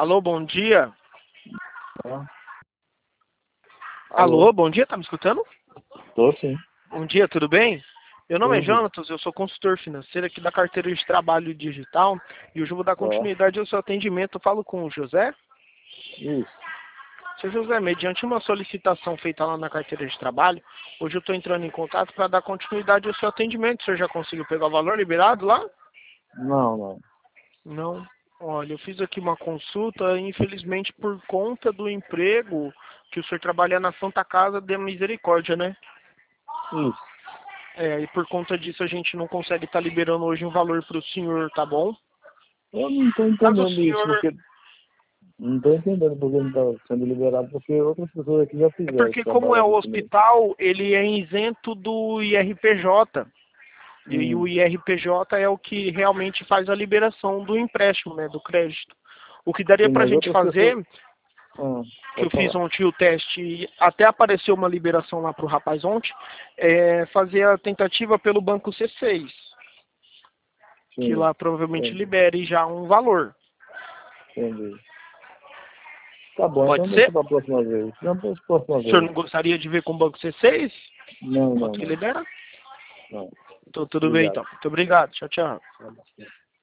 Alô, bom dia. Tá? Alô, bom dia, tá me escutando? Tô sim. Bom dia, tudo bem? Meu nome é Tudo. Jonatas, eu sou consultor financeiro aqui da carteira de trabalho digital e hoje eu vou dar Ó. continuidade ao seu atendimento. Eu falo com o José. Isso. Seu José, mediante uma solicitação feita lá na carteira de trabalho, hoje eu estou entrando em contato para dar continuidade ao seu atendimento. O senhor já conseguiu pegar o valor liberado lá? Não, não. Não. Olha, eu fiz aqui uma consulta, infelizmente por conta do emprego que o senhor trabalha na Santa Casa de Misericórdia, né? Isso. E por conta disso a gente não consegue estar liberando hoje um valor para o senhor, tá bom? Eu não tô Caso o entendendo isso, senhor... porque. Não tô entendendo porque não tá sendo liberado, porque outras pessoas aqui já É fizeram esse porque como é o trabalho aqui comigo. hospital, ele é isento do IRPJ. E o Hum. IRPJ é o que realmente faz a liberação do empréstimo, né, do crédito. O que daria Sim, para a mas gente outras pessoas. fazer, que eu Pode fiz falar. ontem o teste e até apareceu uma liberação lá para o rapaz ontem, é fazer a tentativa pelo banco C6, que Sim. lá provavelmente Entendi. libere já um valor. Entendi. Tá bom, Pode então deixa ser? pra próxima vez. Não, pra próxima O senhor vez. não gostaria de ver com o banco C6? Não, não, Quanto que não. libera? Não. Então tudo bem Obrigado. então. Muito obrigado. Tchau, tchau.